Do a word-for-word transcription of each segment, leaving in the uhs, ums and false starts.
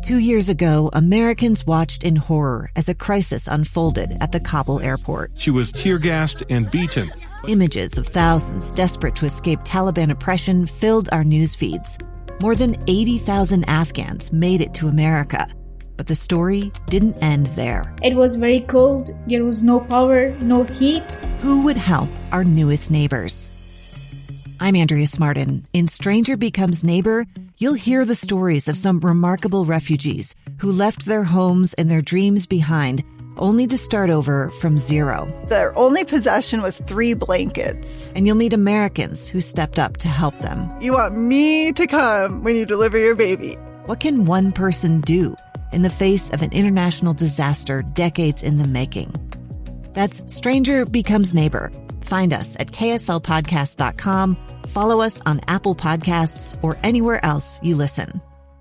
Two years ago, Americans watched in horror as a crisis unfolded at the Kabul airport. She was tear-gassed and beaten. Images of thousands desperate to escape Taliban oppression filled our news feeds. More than eighty thousand Afghans made it to America. But the story didn't end there. It was very cold. There was no power, no heat. Who would help our newest neighbors? I'm Andrea Smartin. In Stranger Becomes Neighbor, you'll hear the stories of some remarkable refugees who left their homes and their dreams behind, only to start over from zero. Their only possession was three blankets. And you'll meet Americans who stepped up to help them. You want me to come when you deliver your baby. What can one person do in the face of an international disaster decades in the making? That's Stranger Becomes Neighbor. Find us at K S L podcast dot com. Follow us on Apple Podcasts or anywhere else you listen.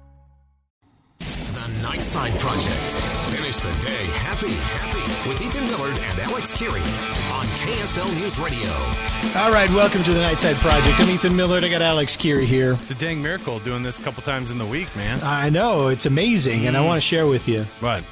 The Nightside Project. Finish the day happy, happy with Ethan Millard and Alex Keary on K S L News Radio. All right, welcome to the Nightside Project. I'm Ethan Millard. I got Alex Keary here. It's a dang miracle doing this a couple times in the week, man. I know, it's amazing, mm. and I want to share with you what?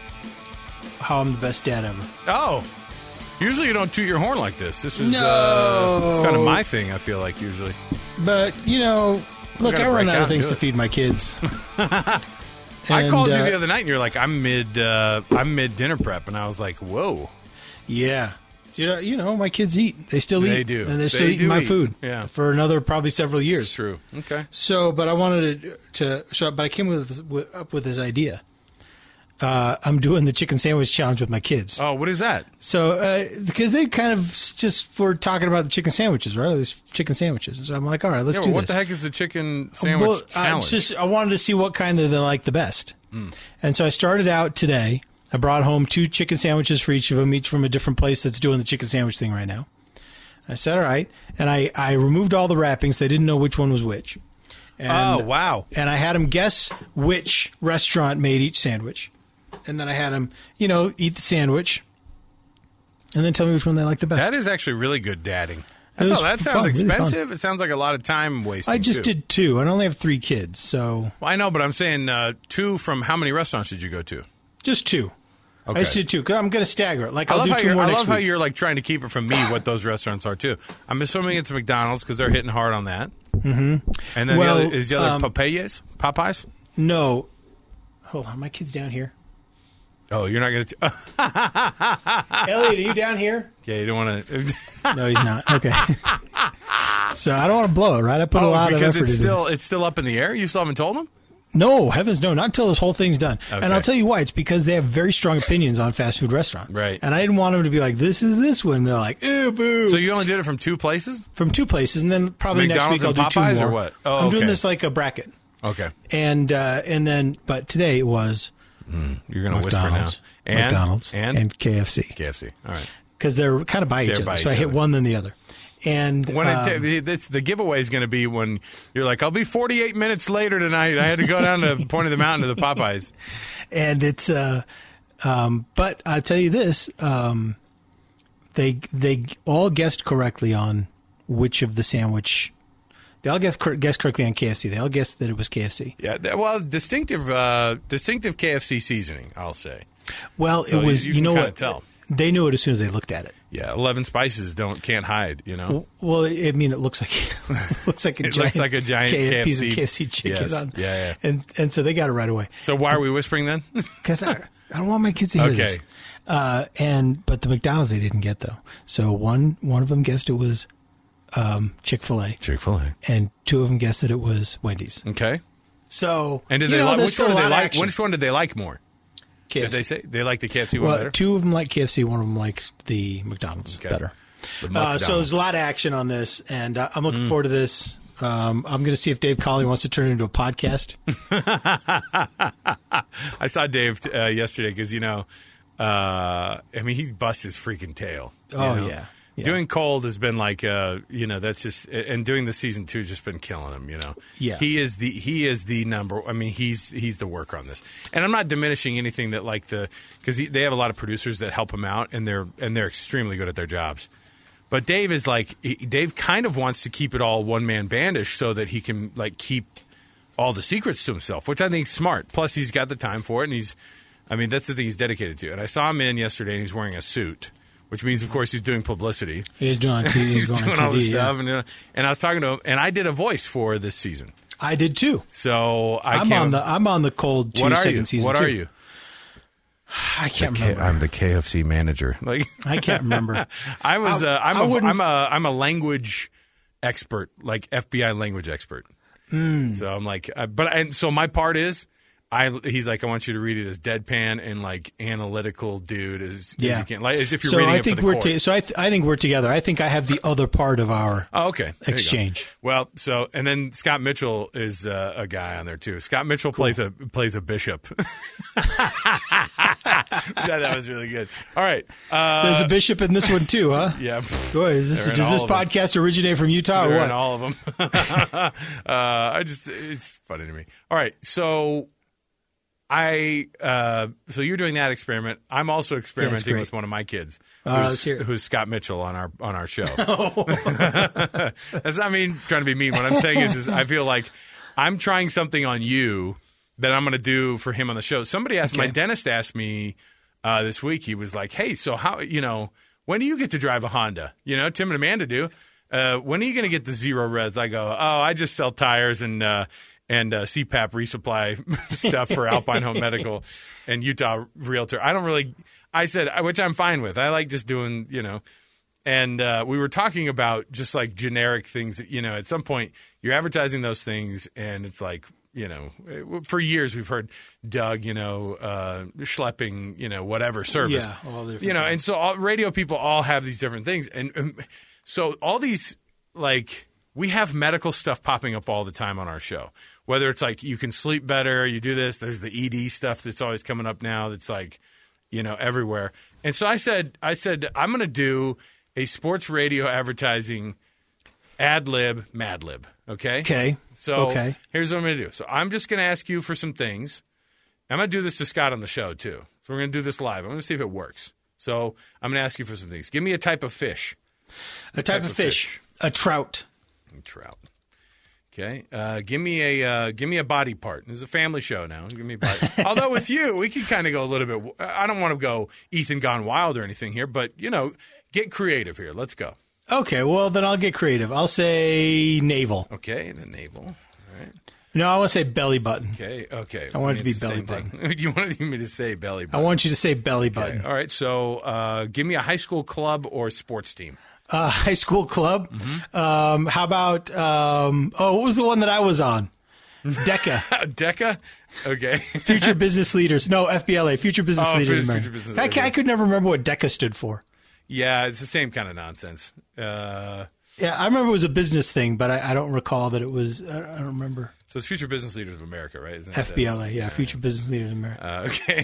how I'm the best dad ever. Oh. Usually you don't toot your horn like this. This is no. uh, it's kind of my thing, I feel like, usually. But, you know, look, I run out of things to it. feed my kids. I and, called you uh, the other night, and you're like, I'm mid uh, I'm mid dinner prep, and I was like, whoa. Yeah. You know, you know, my kids eat. They still eat. They do. And they're still they eating my eat. food yeah. for another probably several years. It's true. Okay. So, but I wanted to, to so, but I came with, with up with this idea. Uh, I'm doing the chicken sandwich challenge with my kids. Oh, what is that? So, uh, because they kind of just were talking about the chicken sandwiches, right? There's chicken sandwiches. So I'm like, all right, let's yeah, do well, what this. What the heck is the chicken sandwich well, challenge? I just I wanted to see what kind of they like the best. Mm. And so I started out today. I brought home two chicken sandwiches for each of them, each from a different place that's doing the chicken sandwich thing right now. I said, all right. And I, I removed all the wrappings. They didn't know which one was which. And, oh, wow. And I had them guess which restaurant made each sandwich. And then I had them, you know, eat the sandwich, and then tell me which one they like the best. That is actually really good dadding. That's all, that sounds fun, expensive. Really it sounds like a lot of time wasting. I just too. did two. I only have three kids, so. Well, I know, but I'm saying uh, two from how many restaurants did you go to? Just two. Okay. I just did two because I'm going to stagger it. Like I I'll love do how two you're, more I next love how week. you're like trying to keep it from me what those restaurants are too. I'm assuming it's McDonald's because they're hitting hard on that. Mm-hmm. And then well, the other, is the other um, Popeyes? Popeyes? No. Hold on, my kid's down here. Oh, you're not going to. Elliot, are you down here? Yeah, you don't want to. No, he's not. Okay. So I don't want to blow it, right? I put oh, a lot of effort because it's into still this. it's still up in the air. You still haven't told them? No, heavens no, not until this whole thing's done. Okay. And I'll tell you why. It's because they have very strong opinions on fast food restaurants. Right. And I didn't want them to be like, this is this one. They're like, ew, boo. So you only did it from two places? From two places, and then probably McDonald's next week I'll and do Popeyes two more. or what? Oh, I'm okay. doing this like a bracket. Okay. And uh, and then, but today it was mm, you're going to whisper now. And McDonald's and? and K F C. K F C. All right. Because they're kind of by they're each by other. each So I hit other. one then the other. And when um, it, it's, the giveaway is going to be when you're like, I'll be forty-eight minutes later tonight. I had to go down to Point of the Mountain to the Popeyes. And it's, uh, um, but I tell you this, um, they they all guessed correctly on which of the sandwich. They all guessed, guessed correctly on K F C. They all guessed that it was K F C. Yeah, well, distinctive, uh, distinctive K F C seasoning, I'll say. Well, so it was. You, you, you know can what? Tell. They knew it as soon as they looked at it. Yeah, eleven spices don't can't hide. You know. Well, I mean, it looks like looks like a it giant, looks like a giant K F C, K F C piece of K F C chicken. Yes. On, yeah, yeah. And and so they got it right away. So why are we whispering then? Because I, I don't want my kids to hear okay. this. Uh, and but the McDonald's they didn't get though. So one one of them guessed it was um, Chick-fil-A. Chick-fil-A. And two of them guessed that it was Wendy's. Okay. So and did you they know, like which one did they like? Action. Which one did they like more? K F C. Did they say they like the K F C well, one better? Two of them like K F C. One of them liked the McDonald's okay. better. The uh, so there's a lot of action on this, and uh, I'm looking mm. forward to this. Um, I'm going to see if Dave Colley wants to turn it into a podcast. I saw Dave uh, yesterday because, you know, uh, I mean, he busts his freaking tail. Oh, know? yeah. Yeah. Doing Cold has been like, uh, you know, that's just, and doing the season two has just been killing him. You know, yeah, he is the he is the number. I mean, he's he's the worker on this, and I'm not diminishing anything that like the because they have a lot of producers that help him out, and they're and they're extremely good at their jobs. But Dave is like, he, Dave kind of wants to keep it all one man bandish so that he can like keep all the secrets to himself, which I think is smart. Plus, he's got the time for it, and he's, I mean, that's the thing he's dedicated to. And I saw him in yesterday, and he's wearing a suit, which means, of course, he's doing publicity. He's doing on T V. He's going doing on T V, all this yeah. stuff. And, uh, and I was talking to him, and I did a voice for this season. I did too. So I I'm can't. on the I'm on the cold two what are second you? season. What too. are you? I can't K- remember. I'm the K F C manager. Like I can't remember. I was. I- Uh, I'm I a. wouldn't- I'm a. I'm a language expert, like F B I language expert. Mm. So I'm like, uh, but and so my part is, I. He's like, I want you to read it as deadpan and like analytical, dude, as, Yeah. as you can, like as if you're so reading I it think for the we're court. t- so I th- I think we're together. I think I have the other part of our Oh, okay. There you go. exchange. Well, so and then Scott Mitchell is uh, a guy on there too. Scott Mitchell plays a plays a bishop. Yeah, that was really good. All right, uh, There's a bishop in this one too, huh? yeah. Boy, is this, They're in does this all of them. podcast originate from Utah or They're what? in all of them. uh, I just it's funny to me. All right, so I uh, so you're doing that experiment. I'm also experimenting great. with one of my kids, Uh, who's, let's hear it. who's Scott Mitchell on our on our show. That's not me trying to be mean. What I'm saying is, is I feel like I'm trying something on you that I'm going to do for him on the show. Somebody asked Okay. my dentist asked me uh, this week. He was like, "Hey, so how you know when do you get to drive a Honda? You know, Tim and Amanda do. Uh, when are you going to get the zero res?" I go, "Oh, I just sell tires and uh, and uh, C PAP resupply stuff for Alpine Home Medical and Utah Realtor. I don't really." I said, which I'm fine with. I like just doing, you know. And uh, we were talking about just like generic things that, you know, at some point you're advertising those things and it's like, you know, for years we've heard Doug, you know, uh, schlepping, you know, whatever service. Yeah, all the different you know, things. and so all, radio people all have these different things. And um, so all these, like, we have medical stuff popping up all the time on our show. Whether it's like you can sleep better, you do this, there's the E D stuff that's always coming up now that's like, you know, everywhere. And so I said, I said, I'm going to do a sports radio advertising ad lib, mad lib. Okay. Okay. So okay. here's what I'm going to do. So I'm just going to ask you for some things. I'm going to do this to Scott on the show too. So we're going to do this live. I'm going to see if it works. So I'm going to ask you for some things. Give me a type of fish. A type, of fish. A trout. Trout. Okay. Uh, give me a uh, give me a body part. This is a family show now. Give me a body. Although with you, we can kind of go a little bit. I don't want to go Ethan Gone Wild or anything here, but you know, get creative here. Let's go. Okay, well then I'll get creative. I'll say navel. Okay, the navel. All right. No, I want to say belly button. Okay. Okay. I want it to be it's the belly same thing. You wanted me to say belly I button. want you to say belly button. Okay. All right. So, uh, give me a high school club or sports team. Uh, high school club. Mm-hmm. Um, how about um, oh, what was the one that I was on? DECA, Deca. Okay. Future Business Leaders. No, F B L A, Future Business Oh, Leaders. Future America. Business- I, ca- okay. I could never remember what DECA stood for. Yeah, it's the same kind of nonsense. Uh, Yeah, I remember it was a business thing, but I, I don't recall that it was. I, I don't remember. so it's Future Business Leaders of America, right? Isn't it? F B L A, That's- yeah, Future Business Leaders America. Uh, okay.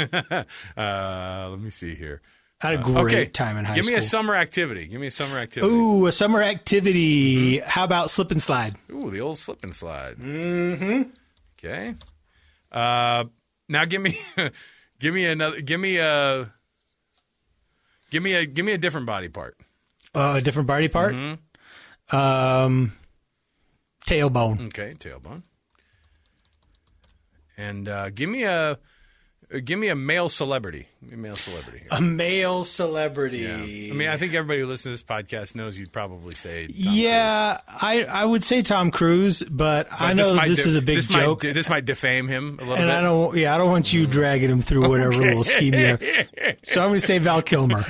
uh, let me see here. I had a Uh, great okay. time in high Give school. me a summer activity. Give me a summer activity. Ooh, a summer activity. Mm-hmm. How about slip and slide? Ooh, the old slip and slide. Mm-hmm. Okay. Uh, now give me, give me another. Give me a. Give me a. Give me a different body part. Uh, a different body part. Mm-hmm. Um, tailbone. Okay, tailbone. And uh, give me a. Give me a male celebrity. Give me a male celebrity. Here. A male celebrity. Yeah. I mean, I think everybody who listens to this podcast knows you'd probably say Tom yeah, I I would say Tom Cruise, but, Cruise. I But know that might this de- is a big this joke, Might, this might defame him a little and bit. I don't. Yeah, I don't want you dragging him through whatever Okay. little scheme you have. So I'm going to say Val Kilmer,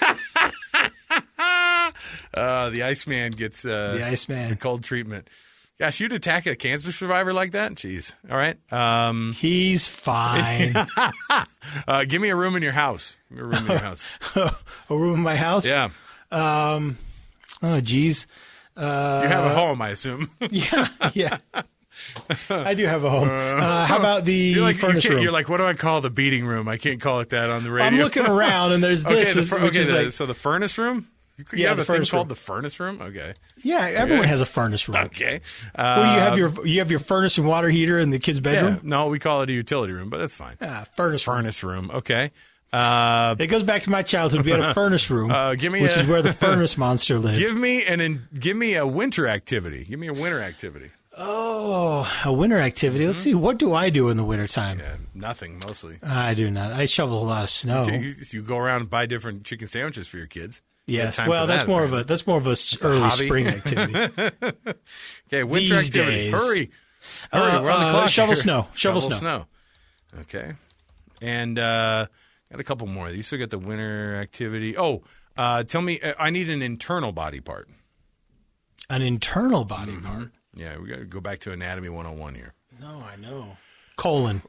Uh, the Iceman gets uh, the Iceman. cold treatment. Gosh, you'd attack a cancer survivor like that? Jeez. All right. Um, He's fine. uh, give me a room in your house. Give me a room in your house. A room in my house. Yeah. Um. Oh, geez. Uh, You have a home, I assume. yeah. Yeah. I do have a home. Uh, how about the You're like, you furnace can't- room? you're like, what do I call the beating room? I can't call it that on the radio. I'm looking around, and there's this, okay, the, fur- which okay is the, like, so the furnace room? You, you Yeah, have the a thing furnace called room. the furnace room? Okay. yeah, everyone has a furnace room. Okay. Uh, Well, you have your you have your furnace and water heater in the kid's yeah, bedroom. no, we call it a utility room, but that's fine. Ah, furnace room. Furnace room. Okay. Uh, It goes back to my childhood. We had a furnace room, Uh, give me which a- is where the furnace monster lived. give me an in, give me a winter activity. Give me a winter activity. Oh, a winter activity. Let's see. What do I do in the wintertime? Yeah, nothing, mostly. I do not. I shovel a lot of snow. You, you go around and buy different chicken sandwiches for your kids. Yes. Time Well, for that's that, more apparently. of a that's more of a s- early hobby. spring activity. Okay, winter These activity. days. Hurry. Hurry, Uh, we're on the uh, clock shovel here. snow. Shovel snow. snow. Okay. And uh, got a couple more of these. So got the winter activity. Oh, uh, tell me, uh, I need an internal body part. An internal body Mm-hmm. part. Yeah, we got to go back to Anatomy one oh one here. No, I know. Colon.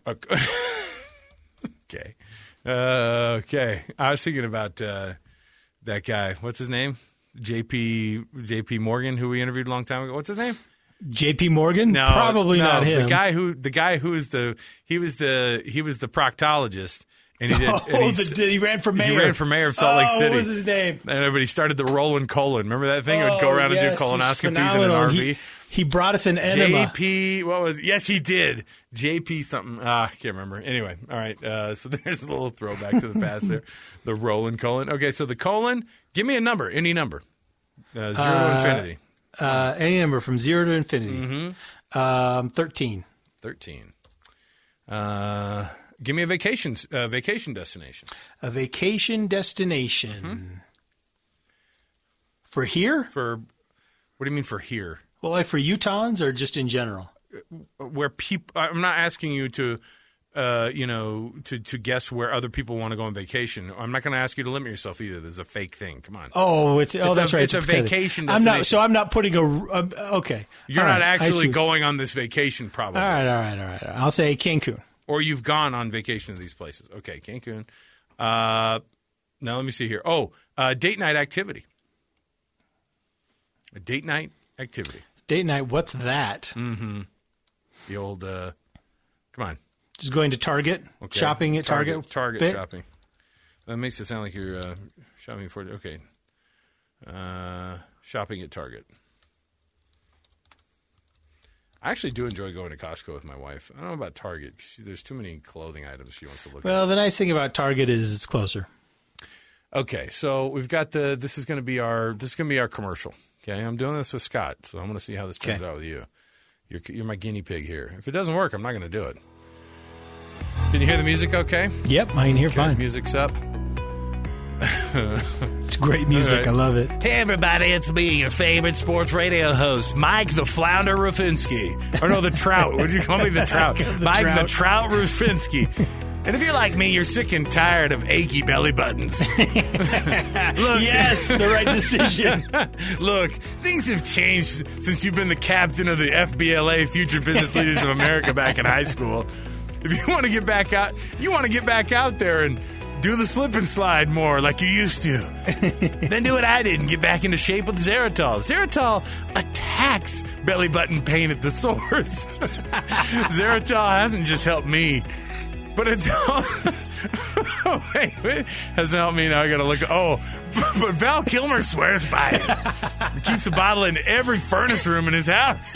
Okay. Uh, okay. I was thinking about uh, that guy. What's his name? J P J P Morgan, who we interviewed a long time ago. What's his name? J P Morgan? No, Probably no, not him. The guy who the guy who is the he was the he was the proctologist, and he did. Oh, and the, he ran for mayor. He ran for mayor of Salt Lake oh, City. What was his name? And everybody started the rolling colon. Remember that thing? It would go Oh, around yes, and do he's colonoscopies in an phenomenal. R V. He, he brought us an enema. J P, what was? Yes, he did. J P something. Ah, I can't remember. Anyway, all right. Uh, so there's a little throwback to the past there. The rolling colon. Okay, so the colon. Give me a number. Any number. Uh, zero Uh, to infinity. Uh, any number from zero to infinity. Mm-hmm. Um, thirteen. Thirteen. Uh, give me a vacation uh, vacation destination. A vacation destination. Mm-hmm. For here? For what do you mean for here? Well, like for Utahns or just in general? Where people, I'm not asking you to, uh, you know, to, to guess where other people want to go on vacation. I'm not going to ask you to limit yourself either. There's a fake thing. Come on. Oh, it's oh, It's that's a- right. it's a pretend. vacation I'm not. destination. So I'm not putting a. Uh, okay. You're All not right, I actually see. going on this vacation, probably. All right, all right, all right. I'll say Cancun. Or you've gone on vacation to these places. Okay, Cancun. Uh, now let me see here. Oh, uh, date night activity. A date night activity. Date night. What's that? Mm-hmm. The old. Uh, come on. Just going to Target, Okay. shopping at Target. Target Bit? shopping. That makes it sound like you're uh, shopping for. Okay. Uh, shopping at Target. I actually do enjoy going to Costco with my wife. I don't know about Target. She, there's too many clothing items she wants to look Well, at. the nice thing about Target is it's closer. Okay, so we've got the. This is going to be our. This is going to be our commercial. Okay, I'm doing this with Scott, so I'm going to see how this turns Okay. out with you. You're you're my guinea pig here. If it doesn't work, I'm not going to do it. Can you hear the music? Okay. Yep, I can hear Okay, fine. music's up. It's great music. All right. I love it. Hey, everybody, it's me, your favorite sports radio host, Mike the Flounder Rufinski. Or no, the Trout. Would you call me the Trout? The Mike Trout. the Trout Rufinski. And if you're like me, you're sick and tired of achy belly buttons. Look, Yes, the right decision. Look, things have changed since you've been the captain of the F B L A, Future Business Leaders of America, back in high school. If you want to get back out, you want to get back out there and do the slip and slide more like you used to. Then do what I did and get back into shape with Xeritol. Xeritol attacks belly button pain at the source. Xeritol hasn't just helped me, but it's oh, wait, wait, hasn't helped me. Now I got to look. Oh, but Val Kilmer swears by it. He keeps a bottle in every furnace room in his house.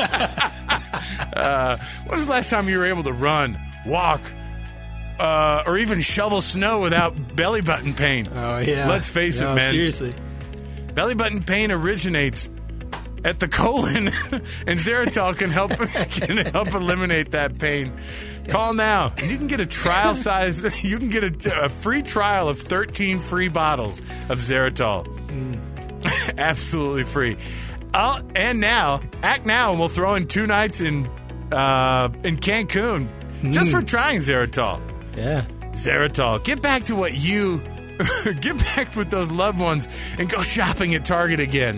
uh, when was the last time you were able to run, walk, uh, or even shovel snow without belly button pain? Oh, yeah. Let's face No, it, man. Seriously. Belly button pain originates at the colon, and Xeritol can help can help eliminate that pain. Call now, and you can get a trial size. You can get a, a free trial of thirteen free bottles of Xeritol. Mm. Absolutely free. Uh, and now, act now, and we'll throw in two nights in uh, in Cancun just for trying Xeritol. Yeah. Xeritol. Get back to what you get back with those loved ones and go shopping at Target again.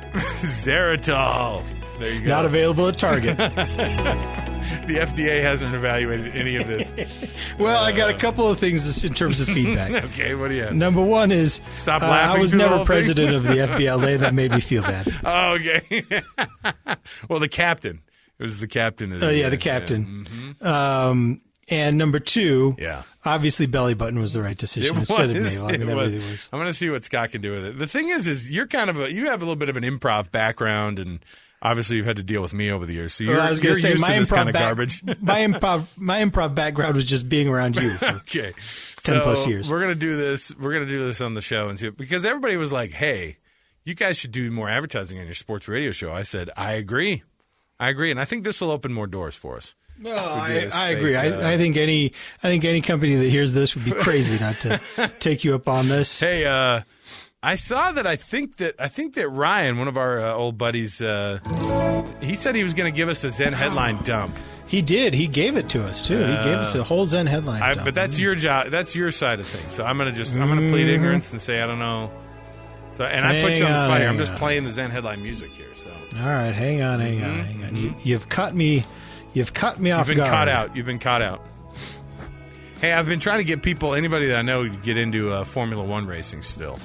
Xeritol. There you go. Not available at Target. The F D A hasn't evaluated any of this. Well, I got a couple of things in terms of feedback. Okay, what do you have? Number one is Stop uh, laughing I was through the never whole thing. president of the F B L A. That made me feel bad. Oh, okay. Well, the captain. It was the captain. Of the, Oh yeah, the captain. Um, and number two, Yeah. obviously belly button was the right decision. It was. Instead of navel. I mean, It that was. really was. I'm going to see what Scott can do with it. The thing is, is you're kind of a you have a little bit of an improv background, and obviously you've had to deal with me over the years. So you're, Well, I was you're going to say used my to this improv kind of back- garbage. my improv my improv background was just being around you. For, Okay, ten so plus years. We're gonna do this. We're gonna do this on the show and see it, because everybody was like, "Hey, you guys should do more advertising on your sports radio show." I said, "I agree. I agree, and I think this will open more doors for us. No, I, this I fake, agree. uh, I, I think any I think any company that hears this would be crazy not to take you up on this. Hey, uh, I saw that. I think that I think that Ryan, one of our uh, old buddies, uh, he said he was going to give us a Zen headline dump. He did. He gave it to us too. Uh, he gave us a whole Zen headline. I, dump. but that's your job. That's your side of things. So I'm gonna just I'm gonna plead ignorance and say I don't know. So and I put Hang you on the on, spot here. I'm hang just on. playing the Zen headline music here. So All right, hang on, hang on, hang on. You, you've caught me. You've caught me off you've been guard. caught out. You've been caught out. Hey, I've been trying to get people, anybody that I know, to get into uh, Formula One racing still.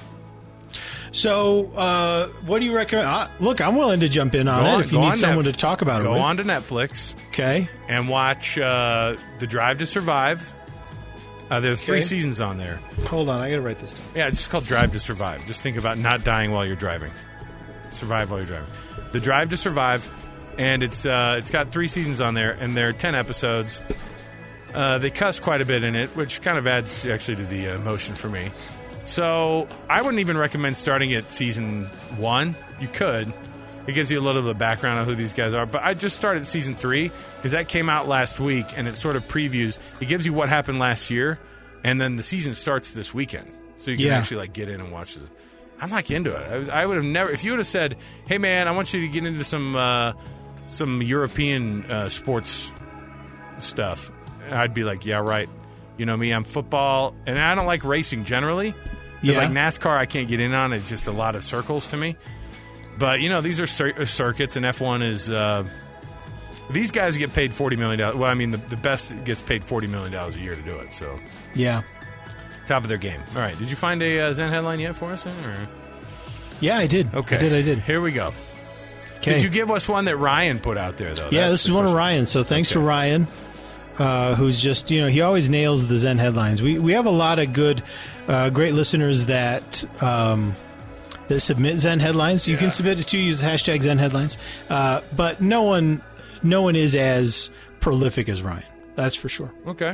So, uh, what do you recommend? Uh, look, I'm willing to jump in on Go it on- if you go need on someone Netf- to talk about Go it with. on to Netflix Okay. and watch uh, The Drive to Survive. Uh, there's three Okay. seasons on there. Hold on, I gotta write this down. Yeah, it's called Drive to Survive. Just think about not dying while you're driving. Survive while you're driving. The Drive to Survive, and it's uh, it's got three seasons on there, and they're ten episodes. Uh, they cuss quite a bit in it, which kind of adds actually to the uh, emotion for me. So I wouldn't even recommend starting at season one. You could. It gives you a little bit of background on who these guys are. But I just started season three because that came out last week, and it sort of previews. It gives you what happened last year, and then the season starts this weekend. So you can Yeah. actually like get in and watch the I'm like into it. I, was, I would have never. If you would have said, "Hey, man, I want you to get into some uh, some European uh, sports stuff," I'd be like, "Yeah, right." You know me. I'm football, and I don't like racing generally. Because Yeah. like NASCAR, I can't get in on. It's just a lot of circles to me. But you know, these are cir- circuits, and F one is. Uh, these guys get paid forty million dollars. Well, I mean, the, the best gets paid forty million dollars a year to do it. So. Yeah. Top of their game. All right. Did you find a uh, Zen headline yet for us? Or? Yeah, I did. Okay. I did. I did. Here we go. Okay. Did you give us one that Ryan put out there, though? Yeah, That's this the is one of question. Ryan's. So thanks Okay. to Ryan, uh, who's just, you know, he always nails the Zen headlines. We we have a lot of good, uh, great listeners that um, that submit Zen headlines. You Yeah. can submit it too. Use the hashtag Zen headlines. Uh, but no one, no one is as prolific as Ryan. That's for sure. Okay.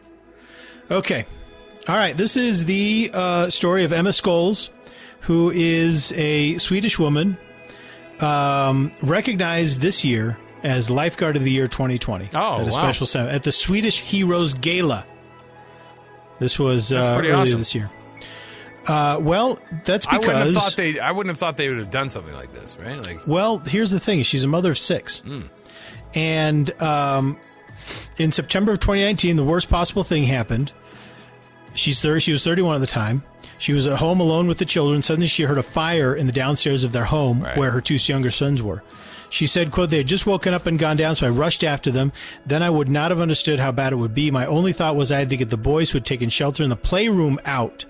Okay. All right. This is the uh, story of Emma Scholes, who is a Swedish woman um, recognized this year as Lifeguard of the Year twenty twenty. Oh, at a wow. special sem- at the Swedish Heroes Gala. This was That's uh, pretty earlier awesome. this year. Uh, well, that's I because wouldn't have thought they. I wouldn't have thought they would have done something like this, right? Like, Well, here's the thing. She's a mother of six. Mm. And um, in September of twenty nineteen, the worst possible thing happened. She's thirty, she was thirty-one at the time. She was at home alone with the children. Suddenly she heard a fire in the downstairs of their home Right. where her two younger sons were. She said, quote, "They had just woken up and gone down, so I rushed after them. Then I would not have understood how bad it would be. My only thought was I had to get the boys who had taken shelter in the playroom out.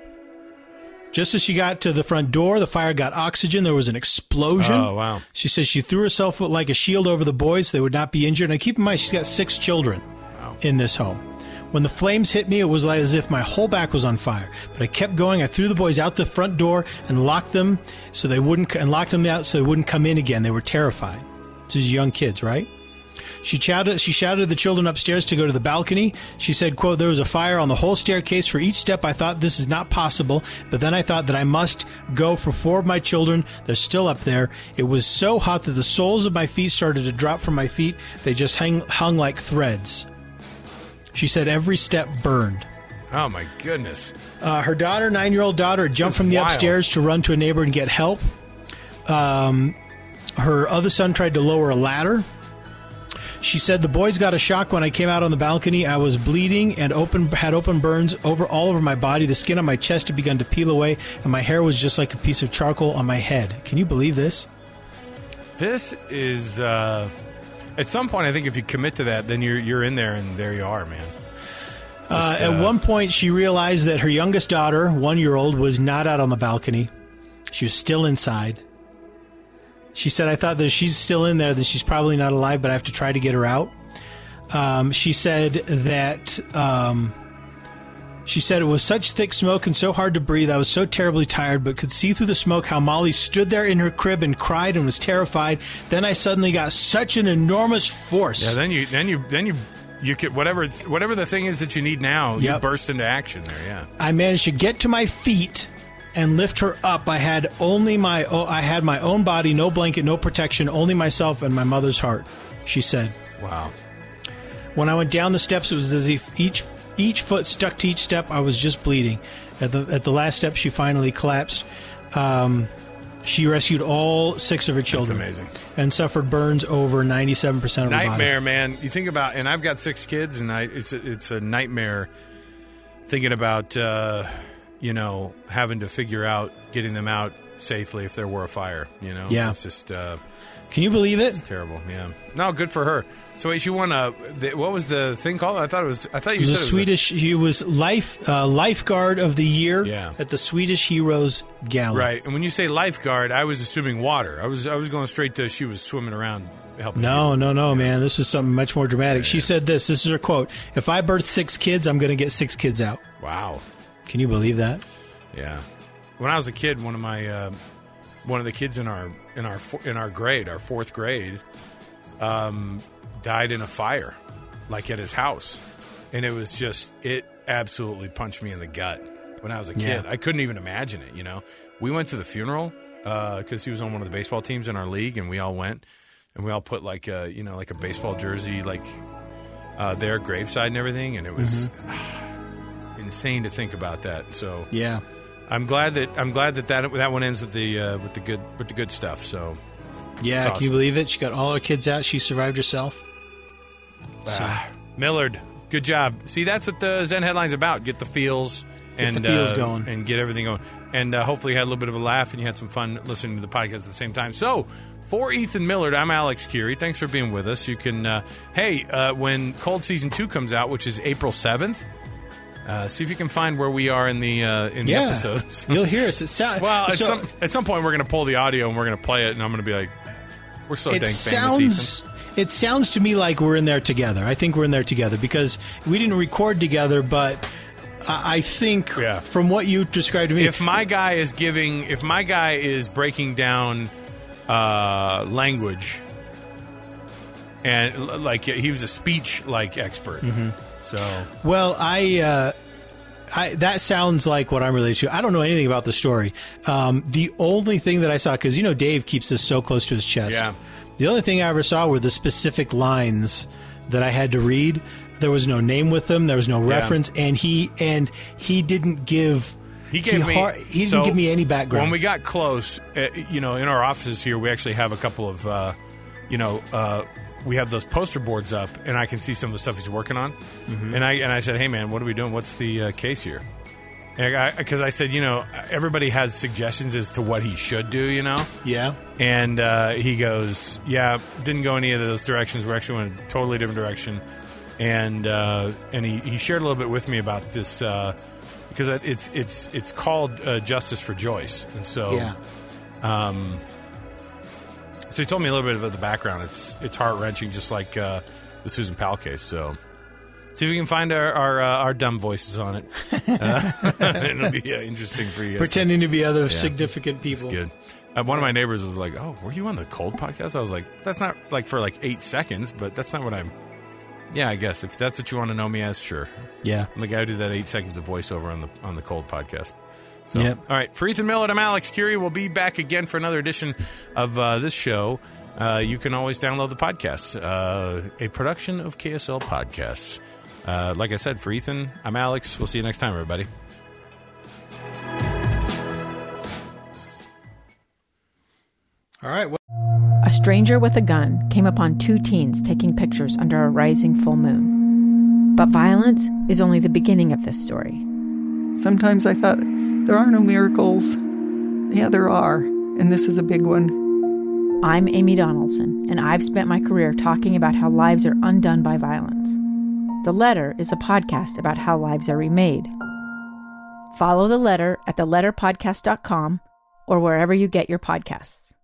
Just as she got to the front door, the fire got oxygen. There was an explosion. Oh, wow. She says she threw herself like a shield over the boys so they would not be injured. And keep in mind, she's got six children in this home. When the flames hit me, it was like as if my whole back was on fire. But I kept going. I threw the boys out the front door and locked them so they wouldn't and locked them out so they wouldn't come in again. They were terrified. This is young kids, right? She shouted, she shouted at the children upstairs to go to the balcony. She said, quote, "There was a fire on the whole staircase. For each step, I thought this is not possible. But then I thought that I must go for four of my children. They're still up there. It was so hot that the soles of my feet started to drop from my feet. They just hang, hung like threads." She said every step burned. oh my goodness. Uh, her daughter, nine-year-old daughter, jumped is from the wild. upstairs to run to a neighbor and get help. Um, her other son tried to lower a ladder. She said the boys got a shock when I came out on the balcony. I was bleeding and open had open burns over all over my body. The skin on my chest had begun to peel away, and my hair was just like a piece of charcoal on my head. Can you believe this? This is uh, at some point. I think if you commit to that, then you're you're in there, and there you are, man. Uh, Just, at uh, one point, she realized that her youngest daughter, one-year-old, was not out on the balcony. She was still inside. She said, "I thought that if she's still in there, then she's probably not alive, but I have to try to get her out." Um, she said that um, she said it was such thick smoke and so hard to breathe. I was so terribly tired, but could see through the smoke how Molly stood there in her crib and cried and was terrified. Then I suddenly got such an enormous force. Yeah. Then you then you then you you could whatever whatever the thing is that you need now. You Yep. burst into action there. Yeah. I managed to get to my feet and lift her up. I had only my oh, I had my own body, no blanket, no protection, only myself and my mother's heart, she said. Wow. When I went down the steps, it was as if each each foot stuck to each step. I was just bleeding. At the at the last step, she finally collapsed. Um, she rescued all six of her children. That's amazing. And suffered burns over ninety-seven percent of her body. Nightmare, man. You think about, and I've got six kids, and I it's a, it's a nightmare thinking about, uh, you know, having to figure out getting them out safely if there were a fire, you know? Yeah. It's just... Uh, Can you believe it? It's terrible, yeah. No, good for her. So wait, she won a, the, what was the thing called? I thought it was, I thought you it was said a it was Swedish, a, he was life, uh, lifeguard of the year yeah. at the Swedish Heroes Gala. Right, and when you say lifeguard, I was assuming water. I was I was going straight to she was swimming around helping No, people. no, no, yeah. man. This was something much more dramatic. Yeah. She said this, this is her quote, "If I birth six kids, I'm going to get six kids out." Wow. Can you believe that? Yeah. When I was a kid, one of my... Uh, One of the kids in our in our in our grade, our fourth grade, um, died in a fire, like at his house, and it was just it absolutely punched me in the gut when I was a kid. Yeah. I couldn't even imagine it. You know, we went to the funeral because uh, he was on one of the baseball teams in our league, and we all went, and we all put like a you know like a baseball jersey like uh, their graveside and everything, and it was mm-hmm. insane to think about that. So yeah. I'm glad that I'm glad that that, that one ends with the uh, with the good with the good stuff. So yeah, awesome. Can you believe it? She got all her kids out. She survived herself. Ah, Millard, good job. See, that's what the Zen Headline's about. Get the feels and get the feels uh, going and get everything going. And uh, hopefully you had a little bit of a laugh and you had some fun listening to the podcast at the same time. So for Ethan Millard, I'm Alex Curie. Thanks for being with us. You can uh, hey uh, when Cold Season Two comes out, which is April seventh. Uh, see if you can find where we are in the uh, in the yeah. episodes. You'll hear us. It sounds well. At, so, some, at some point, we're going to pull the audio and we're going to play it, and I'm going to be like, "We're so it dang sounds, famous." Ethan. It sounds to me like we're in there together. I think we're in there together because we didn't record together, but I, I think yeah. from what you described to me, if my guy is giving, if my guy is breaking down uh, language, and like he was a speech like expert. Mm-hmm. So well, I, uh, I that sounds like what I'm related to. I don't know anything about the story. Um, the only thing that I saw, because you know Dave keeps this so close to his chest. Yeah. The only thing I ever saw were the specific lines that I had to read. There was no name with them. There was no reference, yeah. and he and he didn't give. He gave he me. Har- he didn't so give me any background. When we got close, uh, you know, in our offices here, we actually have a couple of, uh, you know. Uh, we have those poster boards up, and I can see some of the stuff he's working on. Mm-hmm. And I and I said, "Hey, man, what are we doing? What's the uh, case here?" Because I, I said, you know, everybody has suggestions as to what he should do, you know? Yeah. And uh, he goes, yeah, didn't go any of those directions. We actually went a totally different direction. And uh, and he, he shared a little bit with me about this, uh, because it's it's it's called uh, Justice for Joyce. And so... Yeah. Um, So he told me a little bit about the background. It's it's heart wrenching, just like uh, the Susan Powell case. So see if we can find our our, uh, our dumb voices on it. Uh, it'll be uh, interesting for you. Pretending to be other yeah. significant people. It's good. Uh, one of my neighbors was like, "Oh, were you on the Cold podcast?" I was like, "That's not like for like eight seconds, but that's not what I'm." Yeah, I guess if that's what you want to know me as, sure. Yeah, I'm the guy who did that eight seconds of voiceover on the on the Cold podcast. So, yep. All right. For Ethan Millard, I'm Alex Curie. We'll be back again for another edition of uh, this show. Uh, you can always download the podcast, uh, a production of K S L Podcasts. Uh, like I said, for Ethan, I'm Alex. We'll see you next time, everybody. All right. Well- a stranger with a gun came upon two teens taking pictures under a rising full moon. But violence is only the beginning of this story. Sometimes I thought, there are no miracles. Yeah, there are, and this is a big one. I'm Amy Donaldson, and I've spent my career talking about how lives are undone by violence. The Letter is a podcast about how lives are remade. Follow The Letter at the letter podcast dot com or wherever you get your podcasts.